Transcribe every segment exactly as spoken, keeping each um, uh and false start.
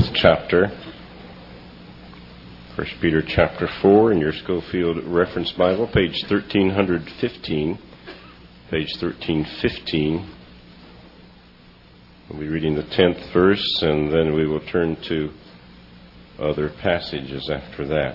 fourth chapter, First Peter chapter four in your Schofield Reference Bible, page thirteen fifteen. Page thirteen fifteen. We'll be reading the tenth verse, and then we will turn to other passages after that.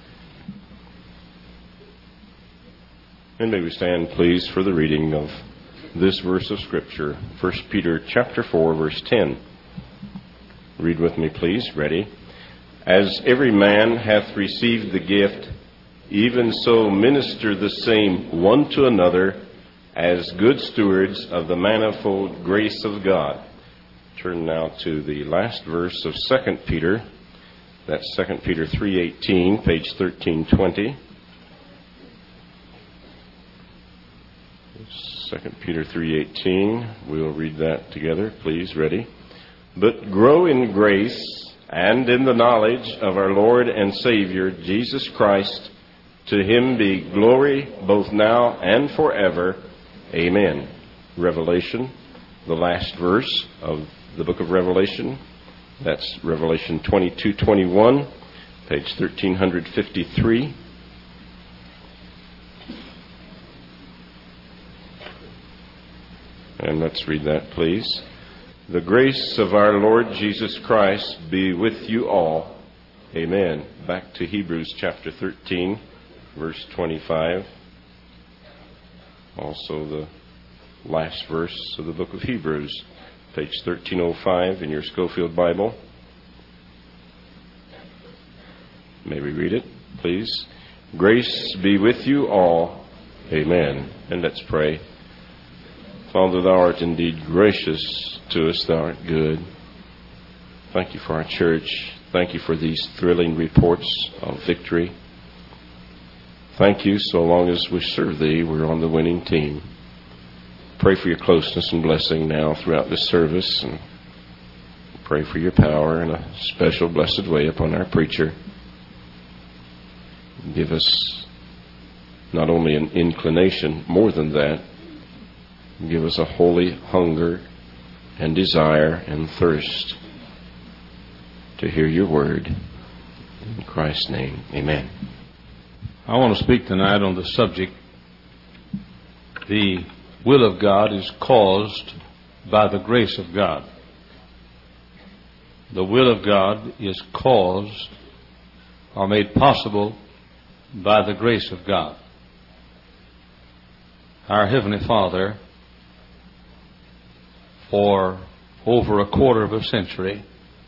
And may we stand, please, for the reading of this verse of Scripture, First Peter chapter four, verse ten. Read with me, please. Ready? As every man hath received the gift, even so minister the same one to another as good stewards of the manifold grace of God. Turn now to the last verse of Second Peter. That's Second Peter three eighteen, page thirteen twenty. Second Peter three eighteen. We'll read that together. Please, ready? But grow in grace and in the knowledge of our Lord and Savior, Jesus Christ. To him be glory both now and forever. Amen. Revelation, the last verse of the book of Revelation. That's Revelation twenty-two twenty-one, page thirteen fifty-three. And let's read that, please. The grace of our Lord Jesus Christ be with you all. Amen. Back to Hebrews chapter thirteen, verse twenty-five. Also the last verse of the book of Hebrews, page thirteen oh five in your Schofield Bible. May we read it, please? Grace be with you all. Amen. And let's pray. Father, thou art indeed gracious to us. Thou art good. Thank you for our church. Thank you for these thrilling reports of victory. Thank you, so long as we serve thee, we're on the winning team. Pray for your closeness and blessing now throughout this service, and pray for your power in a special blessed way upon our preacher. Give us not only an inclination, more than that, give us a holy hunger and desire and thirst to hear your word. In Christ's name, amen. I want to speak tonight on the subject, the will of God is caused by the grace of God. The will of God is caused or made possible by the grace of God. Our Heavenly Father, for over a quarter of a century,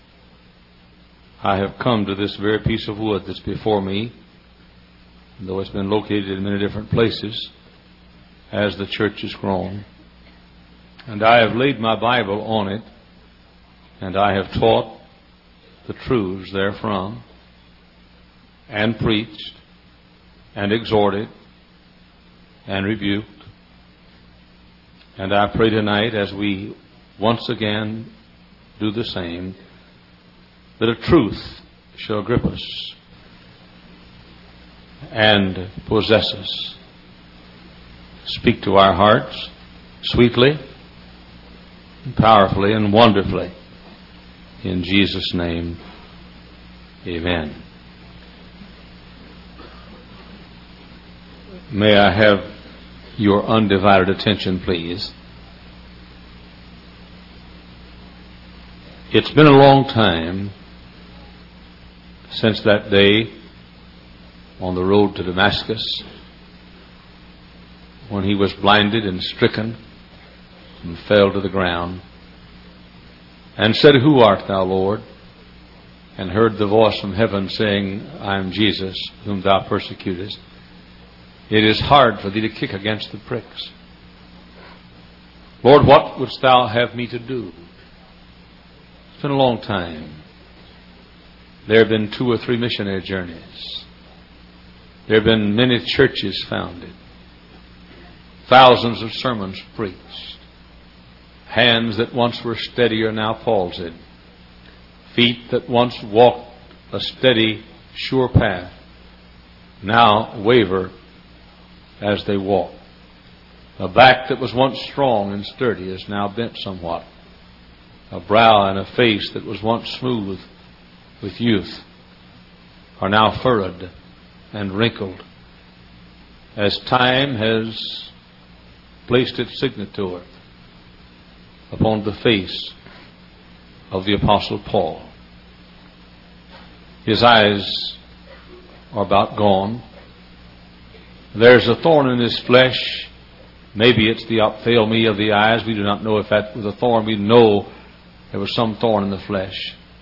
I have come to this very piece of wood that's before me, though it's been located in many different places as the church has grown. And I have laid my Bible on it, and I have taught the truths therefrom, and preached, and exhorted, and rebuked. And I pray tonight, as we once again do the same, that a truth shall grip us and possess us. Speak to our hearts sweetly, and powerfully, and wonderfully. In Jesus' name, amen. May I have your undivided attention, please? It's been a long time since that day on the road to Damascus when he was blinded and stricken and fell to the ground and said, "Who art thou, Lord?" and heard the voice from heaven saying, "I am Jesus, whom thou persecutest. It is hard for thee to kick against the pricks. Lord, what wouldst thou have me to do?" It's been a long time. There have been two or three missionary journeys. There have been many churches founded. Thousands of sermons preached. Hands that once were steady are now palsied. Feet that once walked a steady, sure path now waver as they walk. A back that was once strong and sturdy is now bent somewhat. A brow and a face that was once smooth with youth are now furrowed and wrinkled, as time has placed its signature upon the face of the Apostle Paul. His eyes are about gone. There's a thorn in his flesh. Maybe it's the ophthalmia of the eyes. We do not know if that was a thorn. We know there was some thorn in the flesh.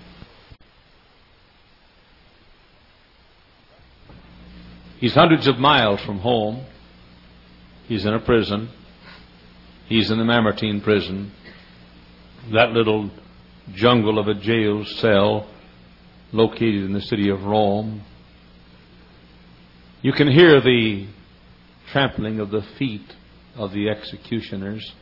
He's hundreds of miles from home. He's in a prison. He's in the Mamertine prison. That little jungle of a jail cell located in the city of Rome. You can hear the trampling of the feet of the executioners.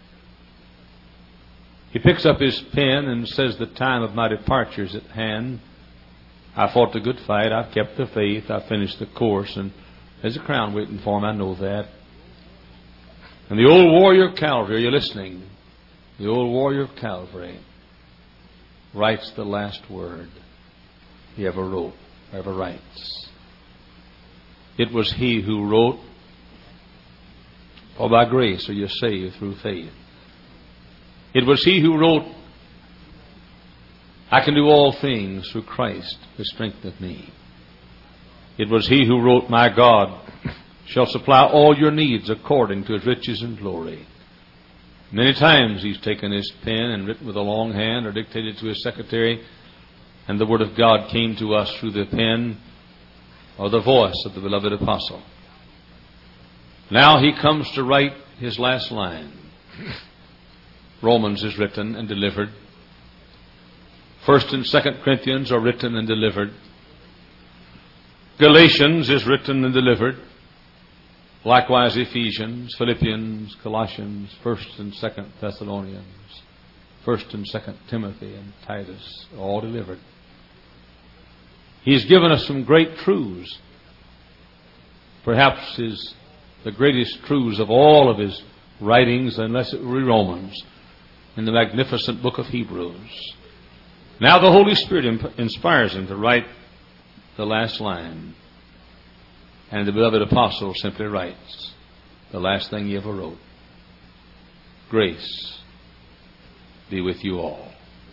He picks up his pen and says, "The time of my departure is at hand. I fought the good fight. I've kept the faith. I've finished the course. And there's a crown waiting for him. I know that." And the old warrior of Calvary, are you listening? The old warrior of Calvary writes the last word he ever wrote, ever writes. It was he who wrote, "For by grace are you saved through faith." It was he who wrote, "I can do all things through Christ who strengtheneth me." It was he who wrote, "My God shall supply all your needs according to his riches and glory." Many times he's taken his pen and written with a long hand or dictated to his secretary, and the Word of God came to us through the pen or the voice of the beloved apostle. Now he comes to write his last line. Romans is written and delivered. First and Second Corinthians are written and delivered. Galatians is written and delivered. Likewise Ephesians, Philippians, Colossians, First and Second Thessalonians, First and Second Timothy, and Titus, all delivered. He's given us some great truths. Perhaps his the greatest truths of all of his writings, unless it were Romans, in the magnificent book of Hebrews. Now the Holy Spirit imp- inspires him to write the last line. And the beloved apostle simply writes the last thing he ever wrote. Grace be with you all.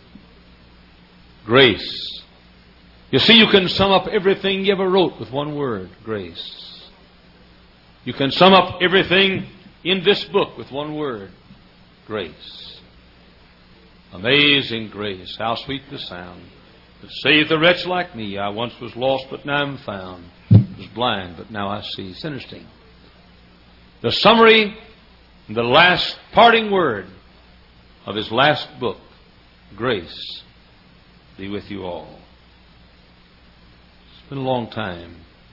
Grace. You see, you can sum up everything you ever wrote with one word, grace. You can sum up everything in this book with one word, grace. Amazing grace, how sweet the sound that saved a wretch like me. I once was lost, but now am found. Was blind, but now I see. It's interesting. The summary, the last parting word of his last book, grace be with you all. It's been a long time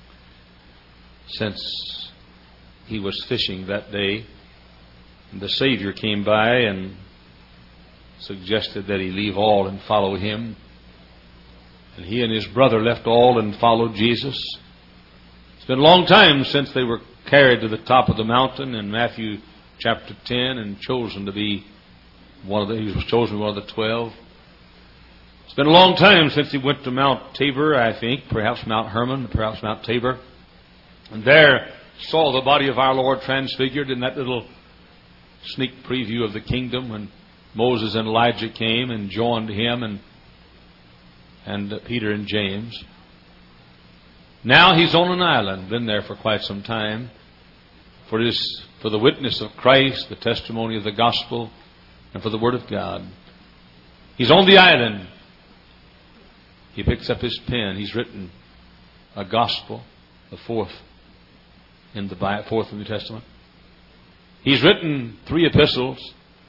since he was fishing that day, and the Savior came by and suggested that he leave all and follow him. And he and his brother left all and followed Jesus. It's been a long time since they were carried to the top of the mountain in Matthew chapter ten and chosen to be one of the, he was chosen one of the twelve. It's been a long time since he went to Mount Tabor, I think, perhaps Mount Hermon, perhaps Mount Tabor, and there saw the body of our Lord transfigured in that little sneak preview of the kingdom when Moses and Elijah came and joined him and and Peter and James. Now he's on an island, been there for quite some time, for his, for the witness of Christ, the testimony of the gospel, and for the Word of God. He's on the island. He picks up his pen. He's written a gospel, the fourth in the Bible, fourth in the New Testament. He's written three epistles.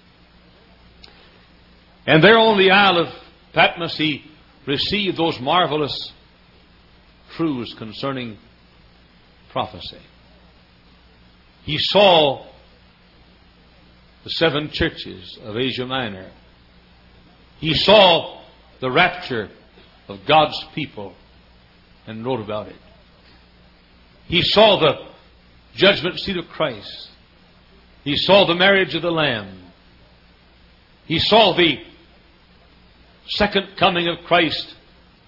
And there on the Isle of Patmos, he received those marvelous truths concerning prophecy. He saw the seven churches of Asia Minor. He saw the rapture of God's people and wrote about it. He saw the judgment seat of Christ. He saw the marriage of the Lamb. He saw the second coming of Christ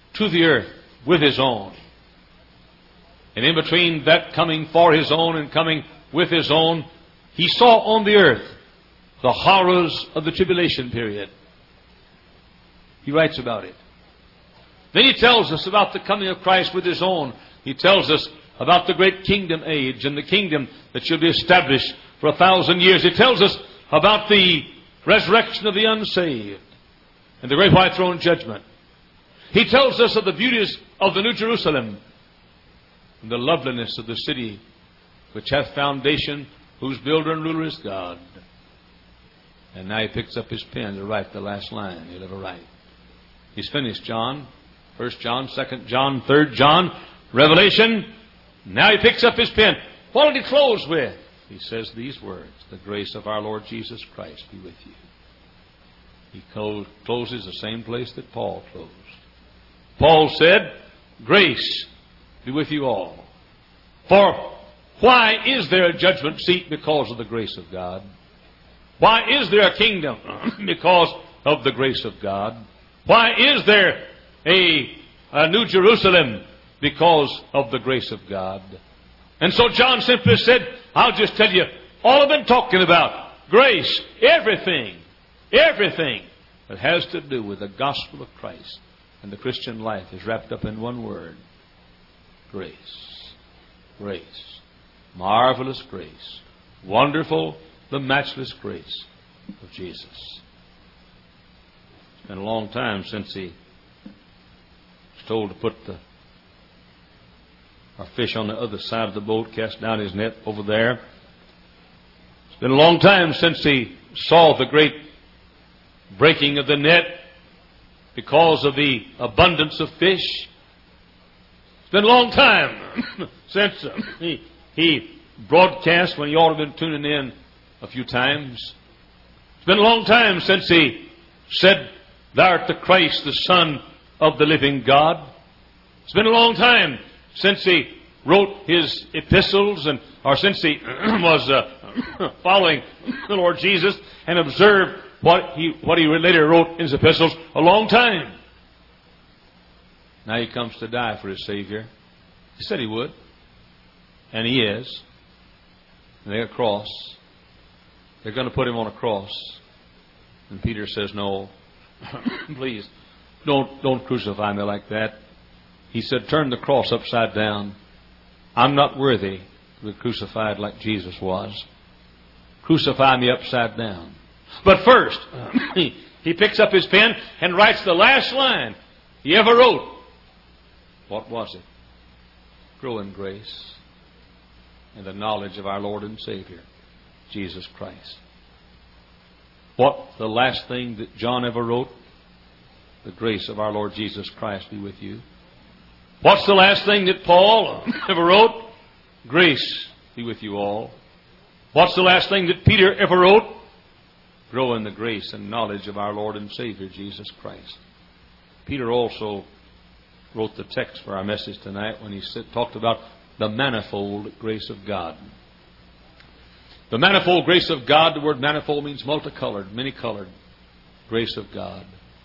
to the earth with His own. And in between that coming for His own and coming with His own, He saw on the earth the horrors of the tribulation period. He writes about it. Then He tells us about the coming of Christ with His own. He tells us about the great kingdom age and the kingdom that shall be established for a thousand years. He tells us about the resurrection of the unsaved and the great white throne judgment. He tells us of the beauties of the New Jerusalem and the loveliness of the city which hath foundation, whose builder and ruler is God. And now he picks up his pen to write the last line he'll ever write. He's finished John, First John, Second John, Third John, Revelation. Now he picks up his pen. What did he close with? He says these words, the grace of our Lord Jesus Christ be with you. He closes the same place that Paul closed. Paul said, grace be with you all. For why is there a judgment seat? Because of the grace of God. Why is there a kingdom? Because of the grace of God. Why is there a, a New Jerusalem? Because of the grace of God. And so John simply said, I'll just tell you all I've been talking about. Grace. Everything. Everything that has to do with the gospel of Christ and the Christian life is wrapped up in one word. Grace. Grace. Marvelous grace. Wonderful, the matchless grace of Jesus. It's been a long time since he was told to put the our fish on the other side of the boat, cast down his net over there. It's been a long time since he saw the great breaking of the net because of the abundance of fish. It's been a long time since uh, he, he broadcast when you ought to have been tuning in a few times. It's been a long time since he said, Thou art the Christ, the Son of the living God. It's been a long time since he wrote his epistles, and or since he was uh, following the Lord Jesus and observed what he what he later wrote in his epistles. A long time. Now he comes to die for his Savior. He said he would, and he is. And they're a cross. They're going to put him on a cross. And Peter says, "No, please, don't don't crucify me like that." He said, turn the cross upside down. I'm not worthy to be crucified like Jesus was. Crucify me upside down. But first, he, he picks up his pen and writes the last line he ever wrote. What was it? Grow in grace and the knowledge of our Lord and Savior, Jesus Christ. What the last thing that John ever wrote? The grace of our Lord Jesus Christ be with you. What's the last thing that Paul ever wrote? Grace be with you all. What's the last thing that Peter ever wrote? Grow in the grace and knowledge of our Lord and Savior, Jesus Christ. Peter also wrote the text for our message tonight when he said, talked about the manifold grace of God. The manifold grace of God, the word manifold means multicolored, many-colored grace of God.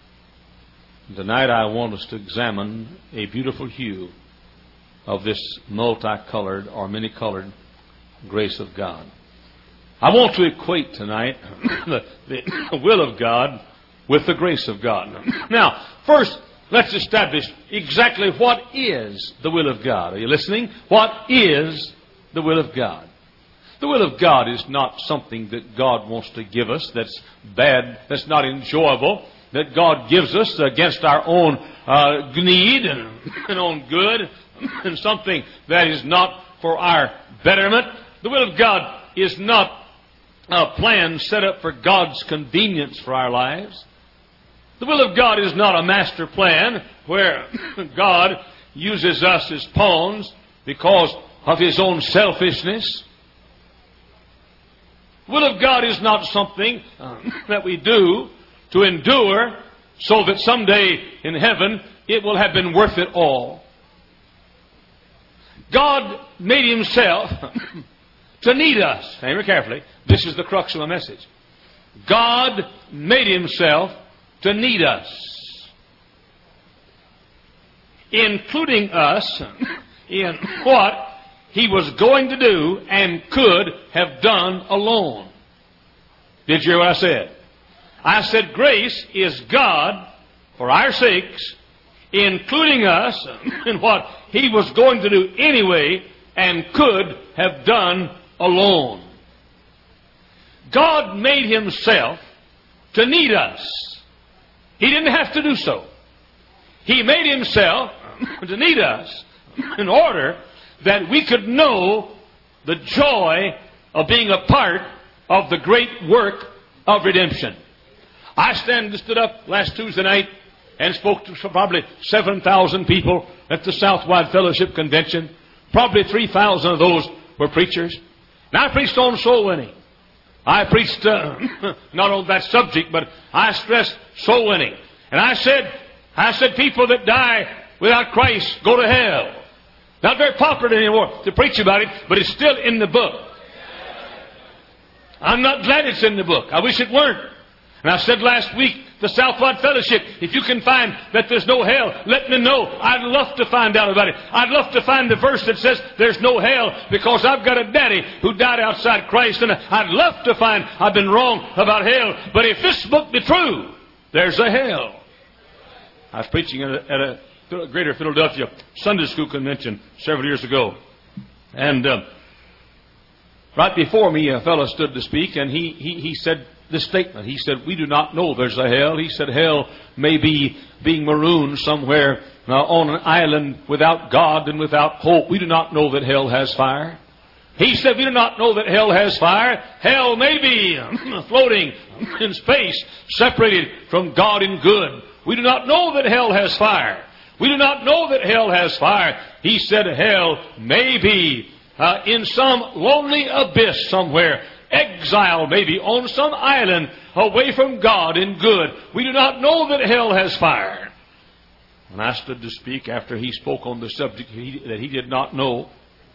Tonight I want us to examine a beautiful hue of this multicolored or many-colored grace of God. I want to equate tonight the, the will of God with the grace of God. Now, first, let's establish exactly what is the will of God. Are you listening? What is the will of God? The will of God is not something that God wants to give us that's bad, that's not enjoyable, that God gives us against our own uh, need and, and own good, and something that is not for our betterment. The will of God is not a plan set up for God's convenience for our lives. The will of God is not a master plan where God uses us as pawns because of His own selfishness. The will of God is not something uh, that we do to endure so that someday in heaven it will have been worth it all. God made Himself to need us. Hear me carefully. This is the crux of my message. God made Himself to need us. including us in what He was going to do and could have done alone. Did you hear what I said? I said grace is God, for our sakes, including us in what He was going to do anyway and could have done alone. God made Himself to need us. He didn't have to do so. He made Himself to need us in order that we could know the joy of being a part of the great work of redemption. I stand, stood up last Tuesday night and spoke to probably seven thousand people at the Southwide Fellowship Convention. Probably three thousand of those were preachers. And I preached on soul winning. I preached uh, not on that subject, but I stressed soul winning. And I said, I said people that die without Christ go to hell. Not very popular anymore to preach about it, but it's still in the book. I'm not glad it's in the book. I wish it weren't. And I said last week, the Southwide Fellowship, if you can find that there's no hell, let me know. I'd love to find out about it. I'd love to find the verse that says there's no hell, because I've got a daddy who died outside Christ, and I'd love to find I've been wrong about hell. But if this book be true, there's a hell. I was preaching at a, at a Greater Philadelphia Sunday School convention several years ago. And uh, right before me, a fellow stood to speak, and he, he, he said this statement. He said, we do not know there's a hell. He said, hell may be being marooned somewhere uh, on an island without God and without hope. We do not know that hell has fire. He said, we do not know that hell has fire. Hell may be floating in space, separated from God in good. We do not know that hell has fire. We do not know that hell has fire. He said, hell may be uh, in some lonely abyss somewhere, exile maybe on some island away from God in good. We do not know that hell has fire. When I stood to speak after he spoke on the subject he, that he did not know,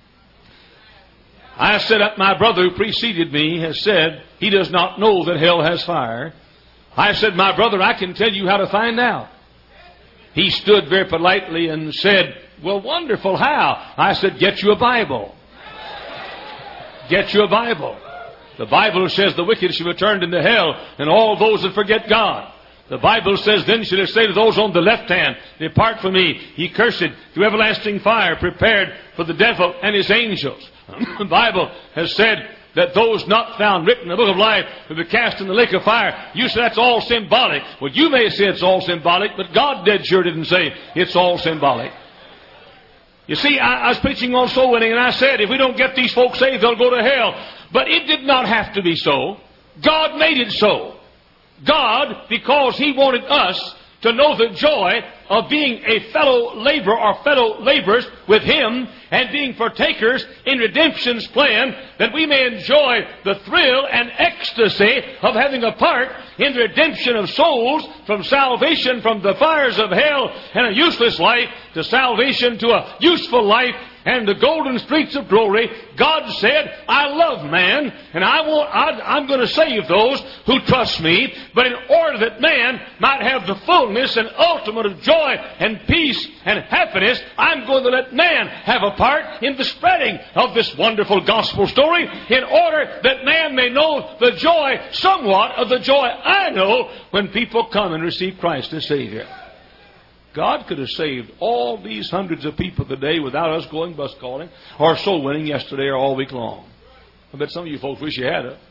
I said that my brother who preceded me has said he does not know that hell has fire. I said, my brother, I can tell you how to find out. He stood very politely and said, well, wonderful, how? I said, get you a Bible. Get you a Bible. The Bible says the wicked shall be turned into hell, and all those that forget God. The Bible says, then shall it say to those on the left hand, depart from me, ye cursed, to everlasting fire, prepared for the devil and his angels. The Bible has said that those not found written in the book of life will be cast in the lake of fire. You say that's all symbolic. Well, you may say it's all symbolic, but God dead sure didn't say it's all symbolic. You see, I, I was preaching on soul winning, and I said, if we don't get these folks saved, they'll go to hell. But it did not have to be so. God made it so. God, because He wanted us to know the joy of being a fellow laborer or fellow laborers with Him and being partakers in redemption's plan, that we may enjoy the thrill and ecstasy of having a part in the redemption of souls from salvation from the fires of hell and a useless life to salvation to a useful life and the golden streets of glory. God said, I love man, and I want, I, I'm going to save those who trust me. But in order that man might have the fullness and ultimate of joy and peace and happiness, I'm going to let man have a part in the spreading of this wonderful gospel story, in order that man may know the joy, somewhat of the joy I know, when people come and receive Christ as Savior. God could have saved all these hundreds of people today without us going bus calling or soul winning yesterday or all week long. I bet some of you folks wish you had it.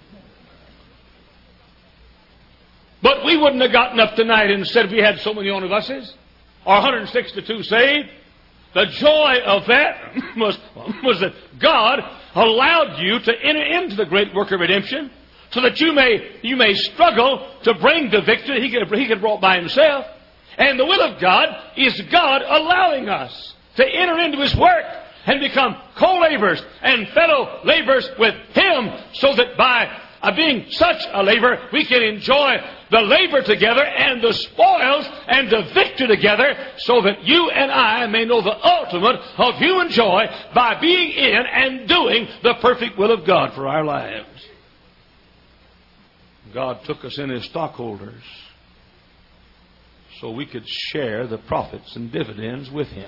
But we wouldn't have gotten up tonight and said we had so many omnibuses or one hundred sixty-two saved. The joy of that was, was that God allowed you to enter into the great work of redemption so that you may, you may struggle to bring the victory He could, he could have brought by Himself. And the will of God is God allowing us to enter into His work and become co-laborers and fellow laborers with Him, so that by uh, being such a laborer, we can enjoy the labor together and the spoils and the victory together, so that you and I may know the ultimate of human joy by being in and doing the perfect will of God for our lives. God took us in as stockholders, so we could share the profits and dividends with Him.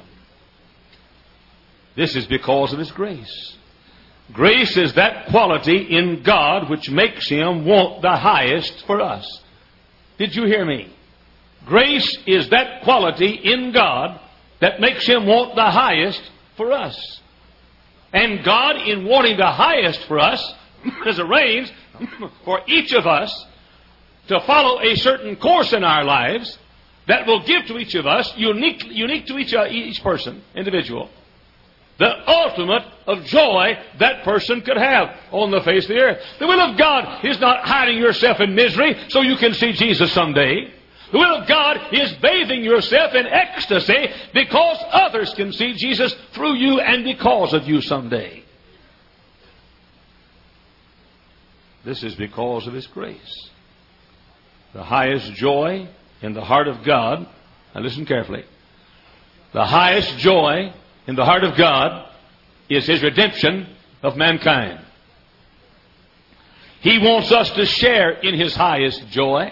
This is because of His grace. Grace is that quality in God which makes Him want the highest for us. Did you hear me? Grace is that quality in God that makes Him want the highest for us. And God, in wanting the highest for us, has arranged for each of us to follow a certain course in our lives that will give to each of us, unique, unique to each, uh, each person, individual, the ultimate of joy that person could have on the face of the earth. The will of God is not hiding yourself in misery so you can see Jesus someday. The will of God is bathing yourself in ecstasy because others can see Jesus through you and because of you someday. This is because of His grace. The highest joy in the heart of God, now listen carefully, the highest joy in the heart of God is His redemption of mankind. He wants us to share in His highest joy.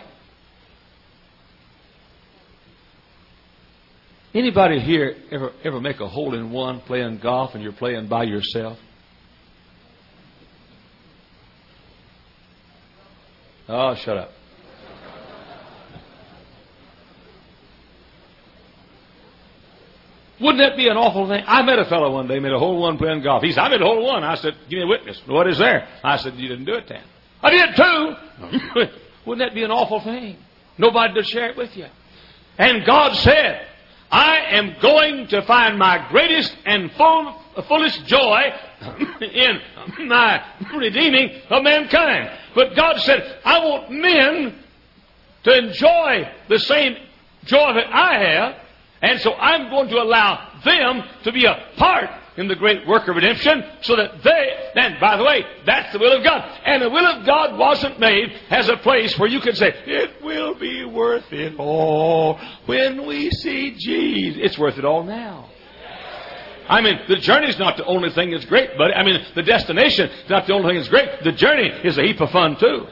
Anybody here ever ever make a hole-in-one playing golf and you're playing by yourself? Oh, shut up. Wouldn't that be an awful thing? I met a fellow one day, made a hole-in-one playing golf. He said, I made a hole-in-one. I said, give me a witness. What is there? I said, you didn't do it then. I did too. Wouldn't that be an awful thing? Nobody to share it with you. And God said, I am going to find my greatest and full, fullest joy in my redeeming of mankind. But God said, I want men to enjoy the same joy that I have, and so I'm going to allow them to be a part in the great work of redemption so that they, and by the way, that's the will of God. And the will of God wasn't made as a place where you can say, it will be worth it all when we see Jesus. It's worth it all now. I mean, the journey's not the only thing that's great, but I mean, the destination is not the only thing that's great. The journey is a heap of fun too.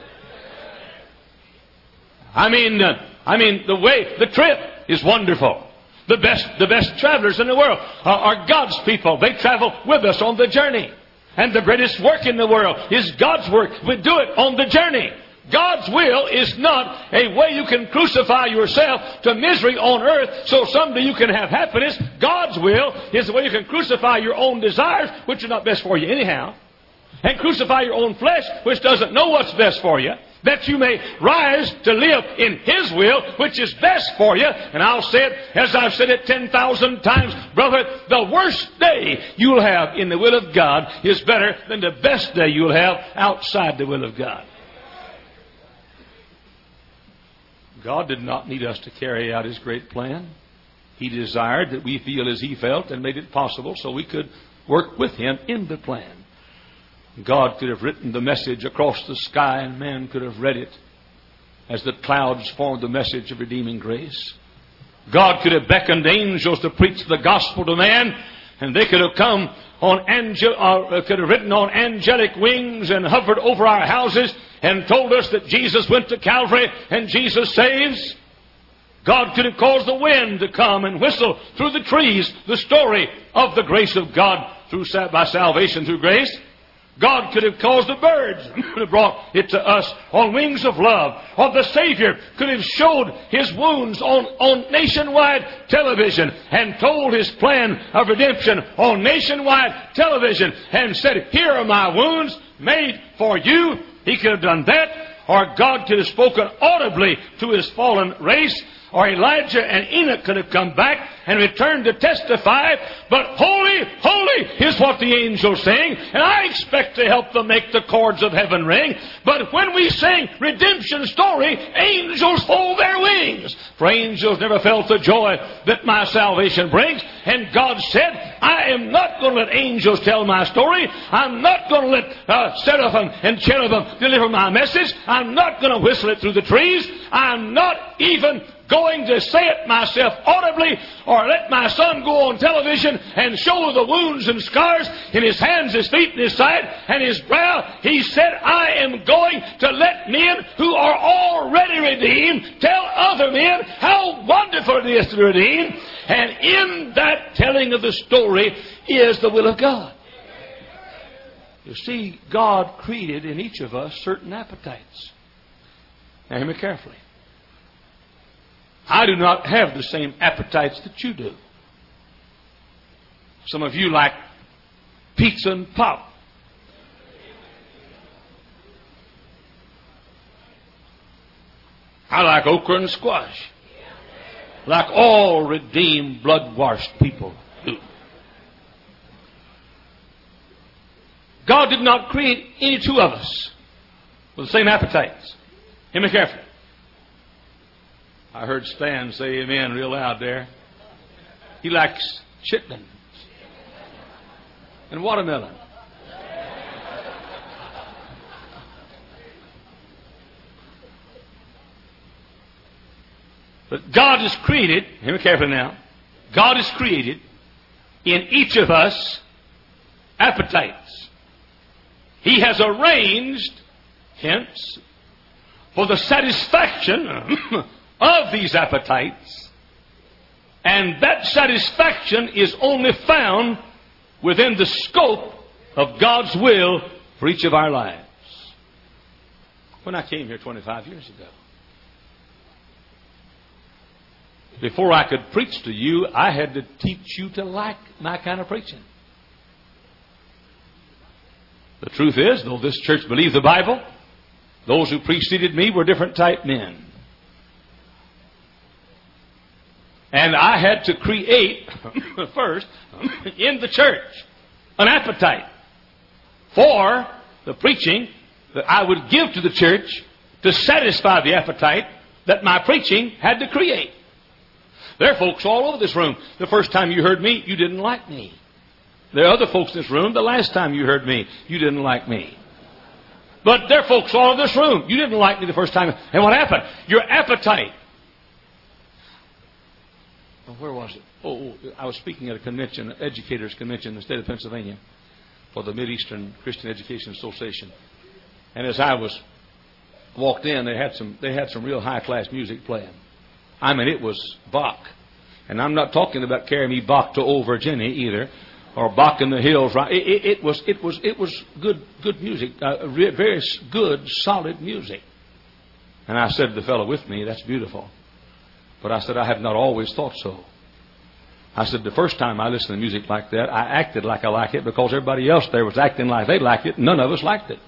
I mean, uh, I mean, the way, the trip is wonderful. The best, the best travelers in the world are, are God's people. They travel with us on the journey. And the greatest work in the world is God's work. We do it on the journey. God's will is not a way you can crucify yourself to misery on earth so someday you can have happiness. God's will is the way you can crucify your own desires, which are not best for you anyhow, and crucify your own flesh, which doesn't know what's best for you, that you may rise to live in His will, which is best for you. And I'll say it, as I've said it ten thousand times, brother, the worst day you'll have in the will of God is better than the best day you'll have outside the will of God. God did not need us to carry out His great plan. He desired that we feel as He felt and made it possible so we could work with Him in the plan. God could have written the message across the sky and man could have read it as the clouds formed the message of redeeming grace. God could have beckoned angels to preach the gospel to man, and they could have come on angel, or could have written on angelic wings and hovered over our houses and told us that Jesus went to Calvary and Jesus saves. God could have caused the wind to come and whistle through the trees the story of the grace of God through by salvation through grace. God could have caused the birds to brought it to us on wings of love. Or the Savior could have showed His wounds on, on nationwide television and told His plan of redemption on nationwide television and said, here are my wounds made for you. He could have done that. Or God could have spoken audibly to His fallen race. Or Elijah and Enoch could have come back and returned to testify. But holy, holy is what the angels sing. And I expect to help them make the chords of heaven ring. But when we sing redemption story, angels fold their wings. For angels never felt the joy that my salvation brings. And God said, I am not going to let angels tell my story. I'm not going to let uh, seraphim and cherubim deliver my message. I'm not going to whistle it through the trees. I'm not even going to say it myself audibly, or let my son go on television and show the wounds and scars in his hands, his feet, and his side, and his brow. He said, I am going to let men who are already redeemed tell other men how wonderful it is to be redeemed. And in that telling of the story is the will of God. You see, God created in each of us certain appetites. Now hear me carefully. I do not have the same appetites that you do. Some of you like pizza and pop. I like okra and squash. Like all redeemed, blood-washed people do. God did not create any two of us with the same appetites. Hear me carefully. I heard Stan say amen real loud there. He likes chitlins and watermelon. But God has created, hear me carefully now, God has created in each of us appetites. He has arranged, hence, for the satisfaction of these appetites, and that satisfaction is only found within the scope of God's will for each of our lives. When I came here twenty-five years ago, before I could preach to you, I had to teach you to like my kind of preaching. The truth is, though this church believed the Bible, those who preceded me were different type men. And I had to create, first, in the church, an appetite for the preaching that I would give to the church to satisfy the appetite that my preaching had to create. There are folks all over this room. The first time you heard me, you didn't like me. There are other folks in this room, the last time you heard me, you didn't like me. But there are folks all over this room. You didn't like me the first time. And what happened? Your appetite. Oh, where was it? Oh, I was speaking at a convention, an educators' convention in the state of Pennsylvania for the Mideastern Christian Education Association. And as I was walked in, they had some they had some real high-class music playing. I mean, it was Bach. And I'm not talking about carry me Bach to old Virginia either, or Bach in the Hills. Right? It, it, it was it was it was good good music, uh, very good solid music. And I said to the fellow with me, "That's beautiful." But I said, "I have not always thought so." I said, "The first time I listened to music like that, I acted like I like it because everybody else there was acting like they liked it. None of us liked it."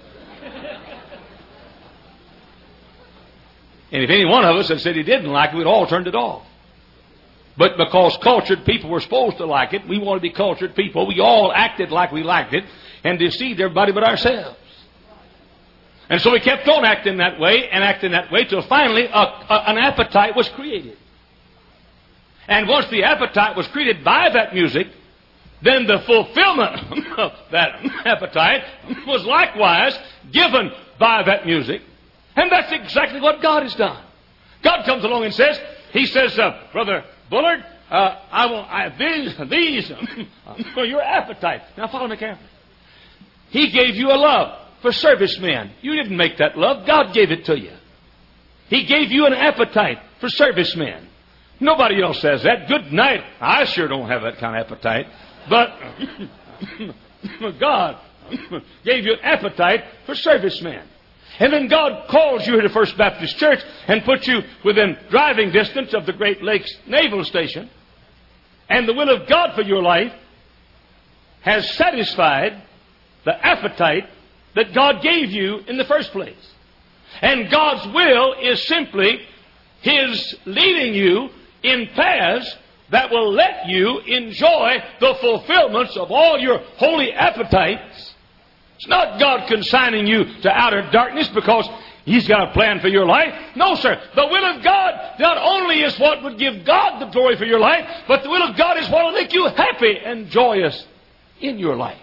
And if any one of us had said he didn't like it, we'd all turned it off. But because cultured people were supposed to like it, we want to be cultured people. We all acted like we liked it and deceived everybody but ourselves. And so we kept on acting that way and acting that way till finally a, a, an appetite was created. And once the appetite was created by that music, then the fulfillment of that appetite was likewise given by that music. And that's exactly what God has done. God comes along and says, He says, uh, Brother Bullard, uh, I will, I, these, these are your appetite. Now follow me carefully. He gave you a love for servicemen. You didn't make that love. God gave it to you. He gave you an appetite for servicemen. Nobody else says that. Good night. I sure don't have that kind of appetite. But God gave you an appetite for servicemen. And then God calls you to First Baptist Church and puts you within driving distance of the Great Lakes Naval Station. And the will of God for your life has satisfied the appetite that God gave you in the first place. And God's will is simply His leading you in paths that will let you enjoy the fulfillments of all your holy appetites. It's not God consigning you to outer darkness because He's got a plan for your life. No, sir. The will of God not only is what would give God the glory for your life, but the will of God is what will make you happy and joyous in your life.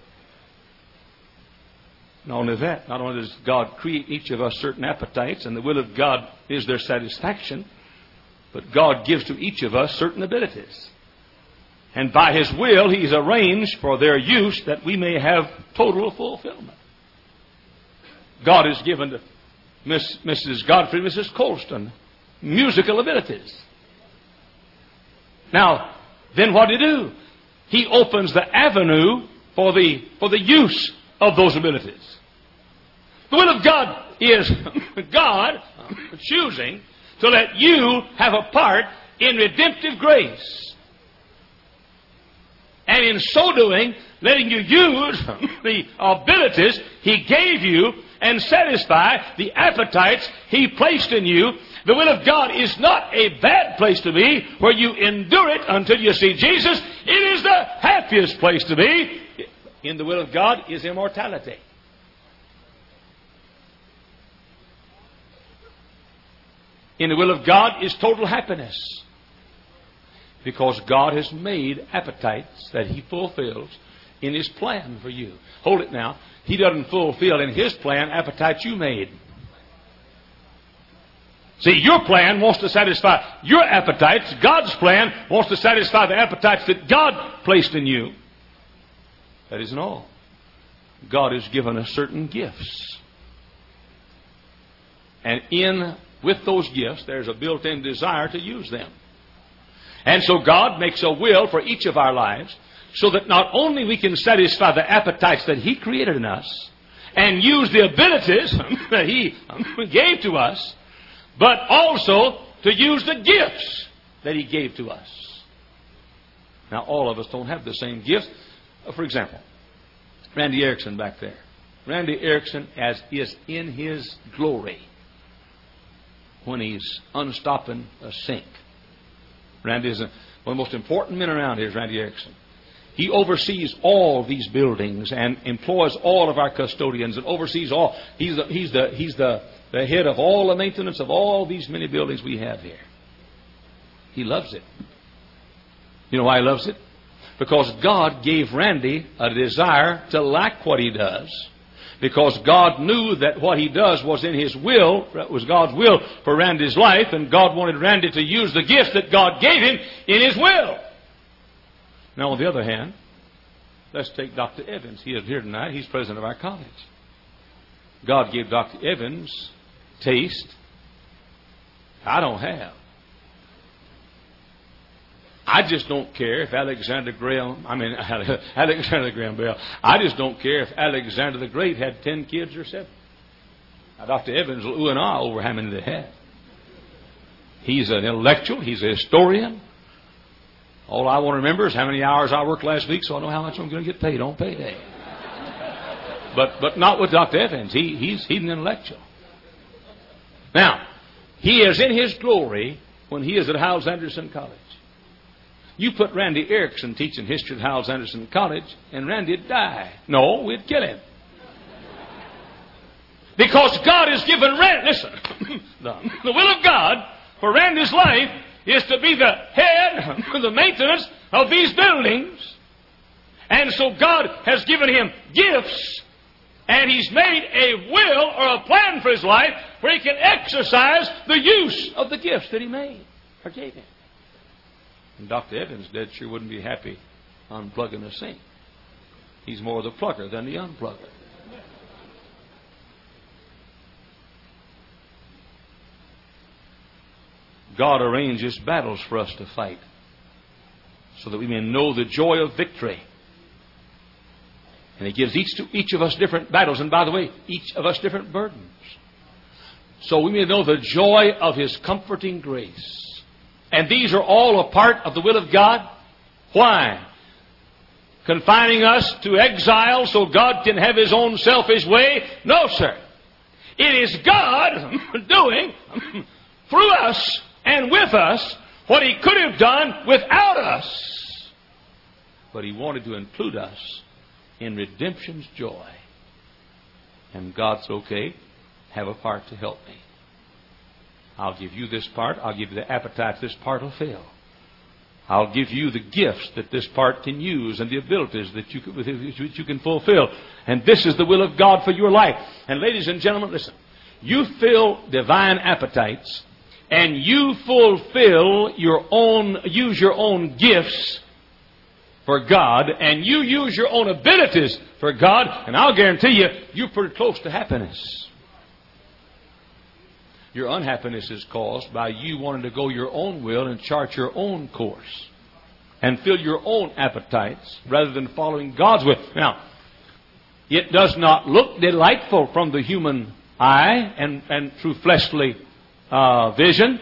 Not only that, not only does God create each of us certain appetites, and the will of God is their satisfaction, But God gives to each of us certain abilities. And by His will, He's arranged for their use that we may have total fulfillment. God has given to Miss, Missus Godfrey, Missus Colston, musical abilities. Now, then what do you do? He opens the avenue for the, for the use of those abilities. The will of God is God choosing to let you have a part in redemptive grace. And in so doing, letting you use the abilities He gave you and satisfy the appetites He placed in you. The will of God is not a bad place to be where you endure it until you see Jesus. It is the happiest place to be. In the will of God is immortality. In the will of God is total happiness. Because God has made appetites that He fulfills in His plan for you. Hold it now. He doesn't fulfill in His plan appetites you made. See, your plan wants to satisfy your appetites. God's plan wants to satisfy the appetites that God placed in you. That isn't all. God has given us certain gifts. And in with those gifts, there's a built-in desire to use them. And so God makes a will for each of our lives so that not only we can satisfy the appetites that He created in us and use the abilities that He gave to us, but also to use the gifts that He gave to us. Now, all of us don't have the same gifts. For example, Randy Erickson back there. Randy Erickson as is in his glory when he's unstopping a sink. Randy is a, one of the most important men around here is Randy Erickson. He oversees all these buildings and employs all of our custodians and oversees all. He's the, he's the, he's the, the head of all the maintenance of all these many buildings we have here. He loves it. You know why he loves it? Because God gave Randy a desire to like what he does. Because God knew that what he does was in His will, was God's will for Randy's life, and God wanted Randy to use the gifts that God gave him in His will. Now, on the other hand, let's take Doctor Evans. He is here tonight. He's president of our college. God gave Doctor Evans taste I don't have. I just don't care if Alexander Graham, I mean, Alexander Graham Bell, I just don't care if Alexander the Great had ten kids or seven. Now, Doctor Evans will ooh and ah over how many they had. He's an intellectual. He's a historian. All I want to remember is how many hours I worked last week so I know how much I'm going to get paid on payday. but but not with Doctor Evans. He, he's, he's an intellectual. Now, he is in his glory when he is at Hyles Anderson College. You put Randy Erickson teaching history at Hyles Anderson College, and Randy'd die. No, we'd kill him. Because God has given Randy, listen, the, the will of God for Randy's life is to be the head, the maintenance of these buildings. And so God has given him gifts, and He's made a will or a plan for his life where he can exercise the use of the gifts that He made or gave him. And Doctor Evans dead sure wouldn't be happy unplugging a sink. He's more the plugger than the unplugger. God arranges battles for us to fight so that we may know the joy of victory. And He gives each to each of us different battles. And by the way, each of us different burdens. So we may know the joy of His comforting grace. And these are all a part of the will of God. Why? Confining us to exile so God can have His own selfish way? No, sir. It is God doing through us and with us what He could have done without us. But He wanted to include us in redemption's joy. And God's okay. Have a part to help me. I'll give you this part. I'll give you the appetite this part will fill. I'll give you the gifts that this part can use and the abilities that you can, that you can fulfill. And this is the will of God for your life. And ladies and gentlemen, listen. You fill divine appetites and you fulfill your own, use your own gifts for God, and you use your own abilities for God, and I'll guarantee you, you're pretty close to happiness. Your unhappiness is caused by you wanting to go your own will and chart your own course and fill your own appetites rather than following God's will. Now, it does not look delightful from the human eye and, and through fleshly uh, vision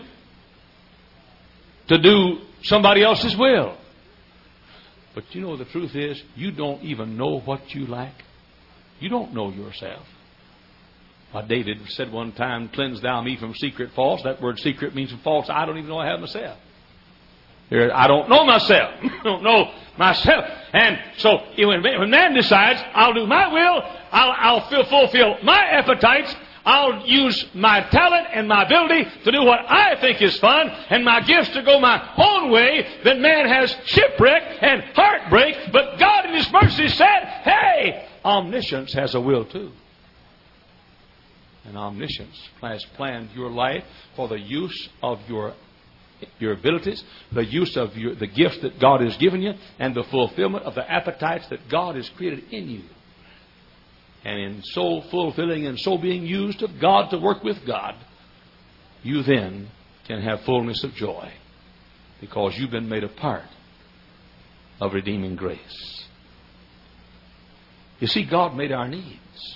to do somebody else's will. But you know, the truth is, you don't even know what you like. You don't know yourself. Uh, David said one time, "Cleanse thou me from secret faults." That word secret means false. I don't even know I have myself. Here, I don't know myself. I don't know myself. And so when, when man decides, I'll do my will, I'll, I'll feel, fulfill my appetites, I'll use my talent and my ability to do what I think is fun, and my gifts to go my own way, then man has shipwreck and heartbreak. But God in His mercy said, hey, omniscience has a will too. And omniscience has planned your life for the use of your your abilities, the use of your, the gifts that God has given you, and the fulfillment of the appetites that God has created in you. And in so fulfilling and so being used of God to work with God, you then can have fullness of joy because you've been made a part of redeeming grace. You see, God made our needs.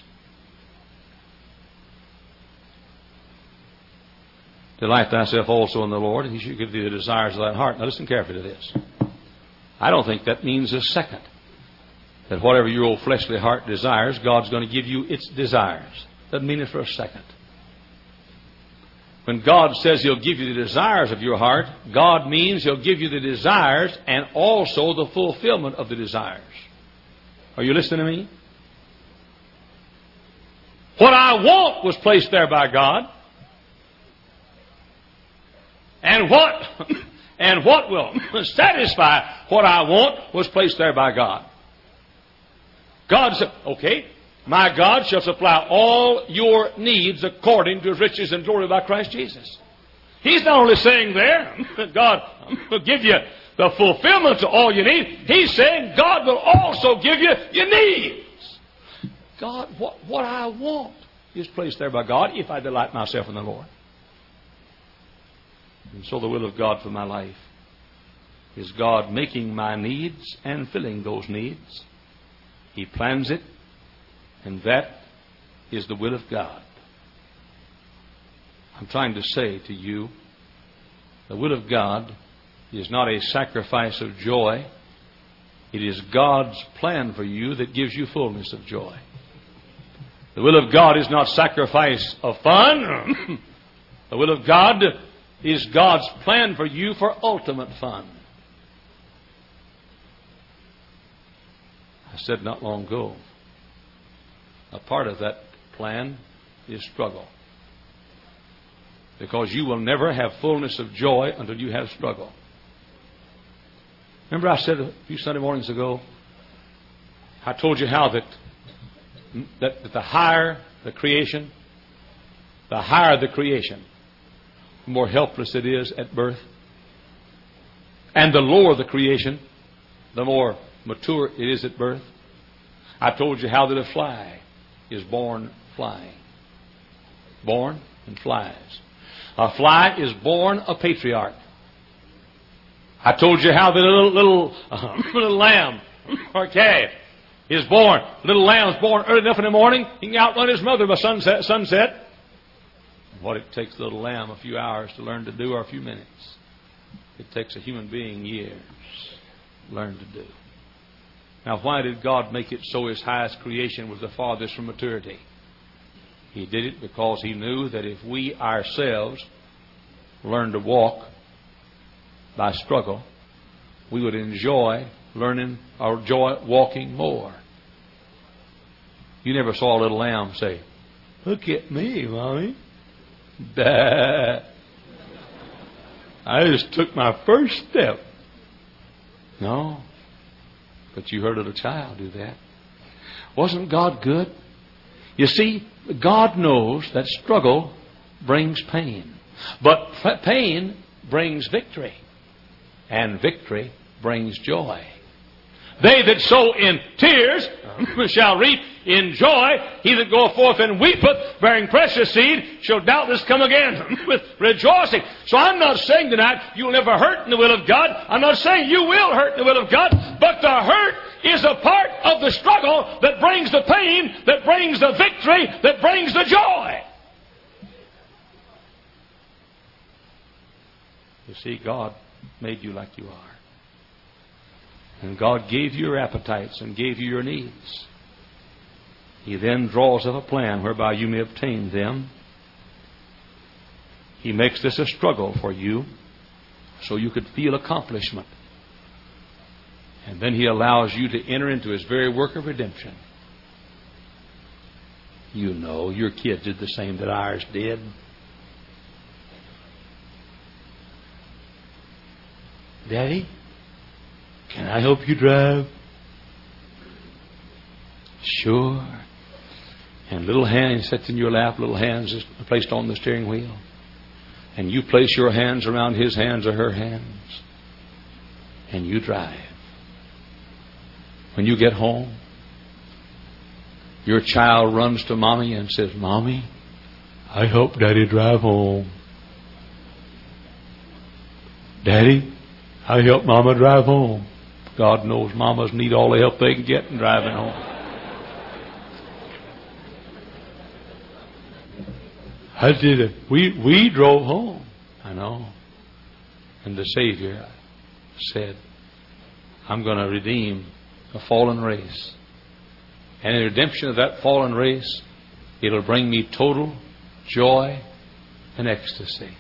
Delight thyself also in the Lord, and He shall give thee the desires of thine heart. Now listen carefully to this. I don't think that means a second. That whatever your old fleshly heart desires, God's going to give you its desires. Doesn't mean it for a second. When God says He'll give you the desires of your heart, God means He'll give you the desires and also the fulfillment of the desires. Are you listening to me? What I want was placed there by God. And what, and what will satisfy what I want was placed there by God. God said, okay, my God shall supply all your needs according to His riches and glory by Christ Jesus. He's not only saying there that God will give you the fulfillment to all you need. He's saying God will also give you your needs. God, what, what I want is placed there by God if I delight myself in the Lord. And so the will of God for my life is God making my needs and filling those needs. He plans it, and that is the will of God. I'm trying to say to you, the will of God is not a sacrifice of joy. It is God's plan for you that gives you fullness of joy. The will of God is not sacrifice of fun. The will of God is God's plan for you for ultimate fun. I said not long ago, a part of that plan is struggle. Because you will never have fullness of joy until you have struggle. Remember I said a few Sunday mornings ago, I told you how that, that, that the higher the creation, the higher the creation, the more helpless it is at birth. And the lower the creation, the more mature it is at birth. I told you how that a fly is born flying. Born and flies. A fly is born a patriarch. I told you how that a little, little, uh, little lamb or calf is born. Little lamb's born early enough in the morning, he can outrun his mother by sunset. sunset. What it takes a little lamb a few hours to learn to do, or a few minutes, it takes a human being years to learn to do. Now, why did God make it so His highest creation was the farthest from maturity? He did it because He knew that if we ourselves learn to walk by struggle, we would enjoy learning or enjoy walking more. You never saw a little lamb say, "Look at me, Mommy. Bah. I just took my first step." No. But you heard a little child do that. Wasn't God good? You see, God knows that struggle brings pain. But pain brings victory, and victory brings joy. They that sow in tears shall reap in joy. He that goeth forth and weepeth, bearing precious seed, shall doubtless come again with rejoicing. So I'm not saying tonight you'll never hurt in the will of God. I'm not saying you will hurt in the will of God. But the hurt is a part of the struggle that brings the pain, that brings the victory, that brings the joy. You see, God made you like you are. And God gave you your appetites and gave you your needs. He then draws up a plan whereby you may obtain them. He makes this a struggle for you so you could feel accomplishment. And then He allows you to enter into His very work of redemption. You know, your kids did the same that ours did. Daddy, can I help you drive? Sure. And little hand sits in your lap, little hands is placed on the steering wheel. And you place your hands around his hands or her hands. And you drive. When you get home, your child runs to Mommy and says, Mommy, I helped Daddy drive home. Daddy, I helped Mama drive home. God knows mamas need all the help they can get in driving home. I did it. We, we drove home. I know. And the Savior said, I'm going to redeem a fallen race. And in the redemption of that fallen race, it'll bring me total joy and ecstasy.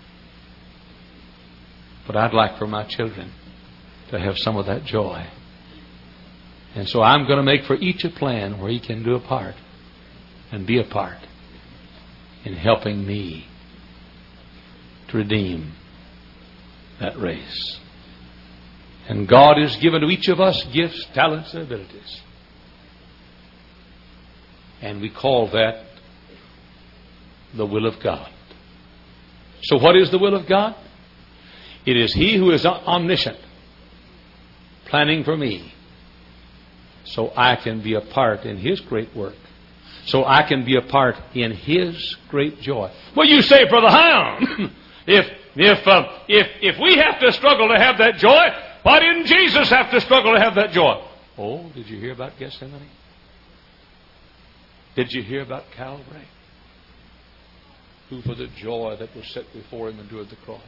But I'd like for my children to have some of that joy. And so I'm going to make for each a plan where he can do a part and be a part in helping me to redeem that race. And God has given to each of us gifts, talents, and abilities. And we call that the will of God. So what is the will of God? It is He who is omniscient, planning for me, so I can be a part in His great work, so I can be a part in His great joy. Well, you say, Brother Hound, if if uh, if if we have to struggle to have that joy, why didn't Jesus have to struggle to have that joy? Oh, did you hear about Gethsemane? Did you hear about Calvary? Who for the joy that was set before Him endured the cross.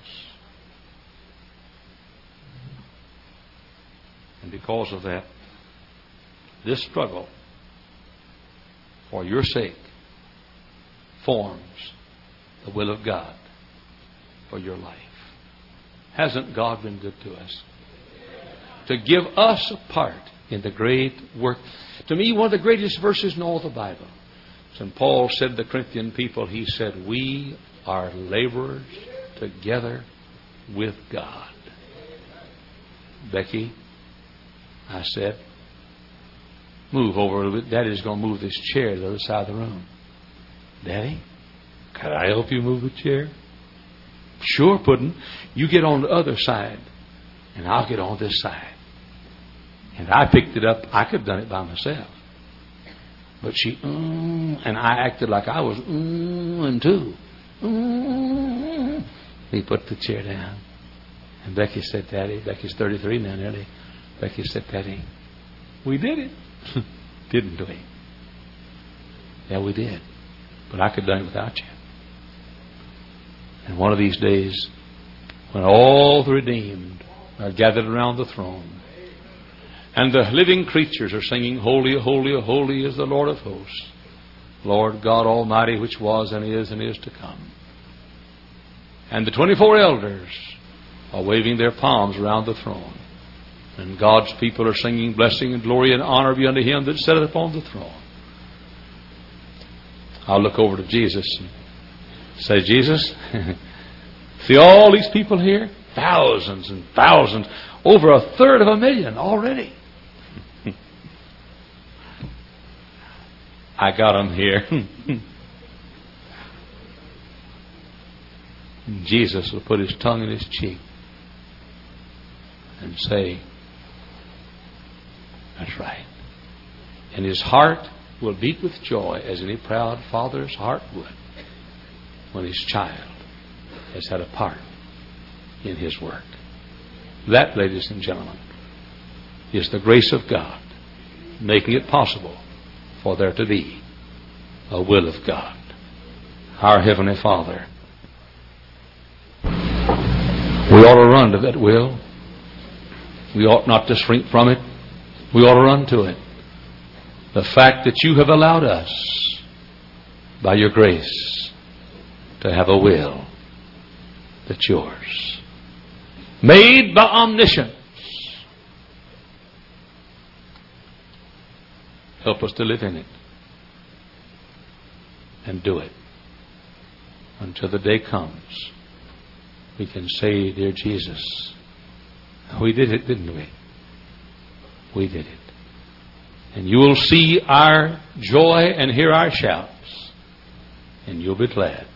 And because of that, this struggle for your sake forms the will of God for your life. Hasn't God been good to us? To give us a part in the great work. To me, one of the greatest verses in all the Bible. Saint Paul said to the Corinthian people, he said, we are laborers together with God. Becky, I said, move over a little bit. Daddy's going to move this chair to the other side of the room. Daddy, can I help you move the chair? Sure, Puddin'. You get on the other side, and I'll get on this side. And I picked it up. I could have done it by myself. But she, mm, and I acted like I was, mm, and too. Mm. We put the chair down. And Becky said, Daddy, Becky's thirty-three now, nearly. Becky said, Daddy, we did it. Didn't we? Yeah, we did. But I could have done it without you. And one of these days, when all the redeemed are gathered around the throne, and the living creatures are singing, Holy, holy, holy is the Lord of hosts, Lord God Almighty, which was and is and is to come. And the twenty-four elders are waving their palms around the throne. And God's people are singing, blessing and glory and honor be unto Him that sitteth upon the throne. I'll look over to Jesus and say, Jesus, see all these people here? Thousands and thousands. Over a third of a million already. I got them here. And Jesus will put His tongue in His cheek and say, that's right. And His heart will beat with joy as any proud father's heart would when his child has had a part in His work. That, ladies and gentlemen, is the grace of God making it possible for there to be a will of God. Our Heavenly Father, we ought to run to that will. We ought not to shrink from it. We ought to run to it. The fact that You have allowed us, by Your grace, to have a will that's Yours, made by omniscience. Help us to live in it and do it until the day comes we can say, dear Jesus, we did it, didn't we? We did it. And You will see our joy and hear our shouts, and You'll be glad